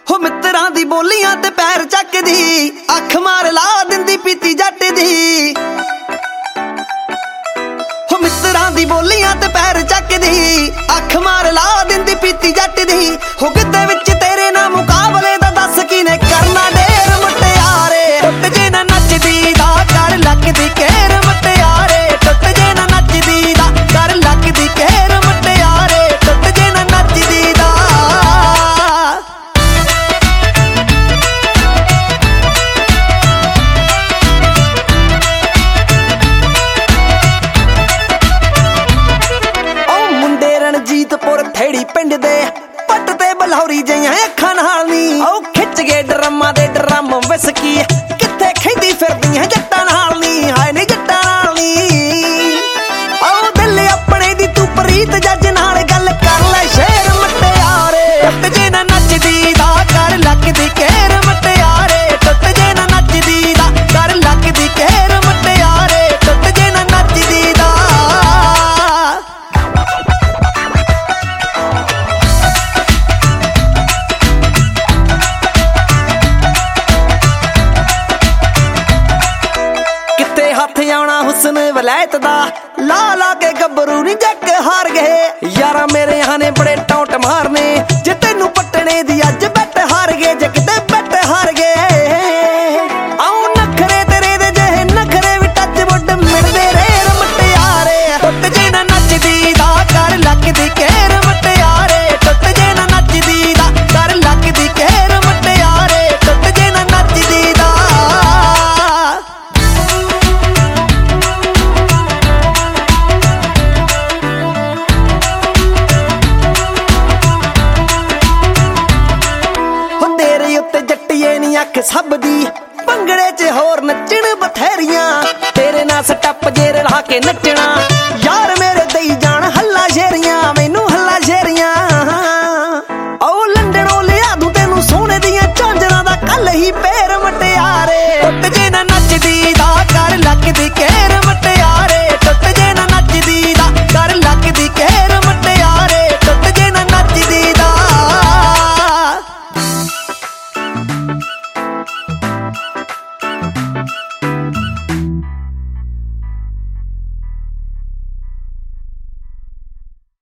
ਹੋ ਮਿੱਤਰਾਂ ਦੀ ਬੋਲੀਆਂ ਤੇ ਪੈਰ ਚੱਕਦੀ, ਅੱਖ ਮਾਰ ਲਾ ਦਿੰਦੀ ਪੀਤੀ ਜੱਟ ਦੀ। ਹੋ ਮਿੱਤਰਾਂ ਦੀ ਬੋਲੀਆਂ ਤੇ ਪੈਰ ਚੱਕਦੀ, ਅੱਖ ਮਾਰ ਲਾ ਦਿੰਦੀ ਪੀਤੀ ਜੱਟ ਦੀ। ਹੋ ਗਿੱਧੇ ਵਿੱਚ ਤੇਰੇ ਨਾਲ ਮੁਕਾਬਲੇ ਦਾ ਦੱਸ ਕਿਨੇ ਕਰਨਾ ਢੇਰ ਮੁਟਿਆਰੇ। ਟੁੱਟ ਜੇ ਨਾ ਨੱਚਦੀ ਦਾ ਕਰ ਲੱਗਦੀ ਕਹਿਰ ਮੁਟਿਆਰੇ। ਟੁੱਟ ਜੇ ਨਾ ਨੱਚਦੀ ਦਾ ਕਰ ਲੱਗਦੀ ਕਹਿਰ ਮੁਟਿਆਰੇ। ਟੁੱਟ ਜੇ ਨਾ ਨੱਚਦੀ ਦਾ। ਰਣਜੀਤਪੁਰ ਥੇੜੀ ਪਿੰਡ ਦੇ ਪੱਟ ਤੇ ਬਲਹੌਰੀ ਜਿਹੀਆਂ ਅੱਖਾਂ ਨਾਲ ਨੀ। ਉਹ ਖਿੱਚ ਗਏ ਡਰਮਾਂ ਦੇ ਡਰਮ ਵਿਸਕੀ, ਕਿੱਥੇ ਖੈਦੀ ਫਿਰਦੀਆਂ ਜੱਟਾਂ ਨਾਲ ਨੀ। ਹਾਏ ਨੀ ਜੱਟਾਂ ਨਾਲ ਨੀ। ਉਹ ਦਿਲ ਆਪਣੇ ਦੀ ਤੂੰ ਪ੍ਰੀਤ ਜੱਜ ਨਾਲ ਗੱਲ ਕਰ ਲੈ ਸ਼ੇਰ ਮੁਟਿਆਰੇ। ਟੁੱਟ ਜੇ ਨਾ ਨੱਚਦੀ ਦਾ ਕਰ ਲੱਗਦੀ ਕਹਿਰ ਮੁਟਿਆਰੇ। ਟੁੱਟ ਜੇ ਨਾ ਨੱਚਦੀ ਦਾ ਕਰ ਲੱਗਦੀ ਕਹਿਰ ਮੁਟਿਆਰੇ। ਟੁੱਟ ਜੇ ਨਾ ਨੱਚਦੀ ਦਾ। ਹੱਥ ਆਉਣਾ ਹੁਸਨ ਵਲੈਤ ਦਾ, ਲਾ ਲਾ ਕੇ ਗੱਭਰੂ ਨੀ ਜੱਕ ਹਾਰ ਗਏ। ਯਾਰਾਂ ਮੇਰੇ ਨੇ ਬੜੇ ਟੌਂਟ ਮਾਰਨੇ, ਜੇ ਤੈਨੂੰ ਪੱਟਣੇ ਦੀ ਅੱਜ ਬੈਟ ਹਾਰ ਗਏ। ਜੇ ਕਿਤੇ ਬੈਟ ਹਾਰ ਗਏ ਆਉ ਨਖਰੇ ਤੇਰੇ ਦੇ ਜਿਹੇ ਨਖਰੇ ਵੀ ਟੱਚ ਵੁੱਡ ਮਿਲਦੇ ਰੇਰ ਮੁਟਿਆਰੇ। ਟੁੱਟ ਜੇ ਨਾ ਨੱਚਦੀ ਦਾ ਕਰ ਲੱਗਦੀ ਕਹਿਰ ਮੁਟਿਆਰੇ। ਟੁੱਟ ਜੇ ਨਾ ਨੱਚਦੀ ਦਾ ਕਰ ਲੱਗਦੀ ਕਹਿਰ ਮੁਟਿਆਰੇ। ਟੁੱਟ ਜੇ ਨਾ ਨੱਚਦੀ ਦਾ। ਅੱਖ ਸਭ ਦੀ ਭੰਗੜੇ 'ਚ ਹੋਰ ਨੱਚਣ ਬਥੇਰੀਆਂ, ਤੇਰੇ ਨਾਲ ਸਟੱਪ ਜੇ ਰਲਾ ਕੇ ਨੱਚਣਾ।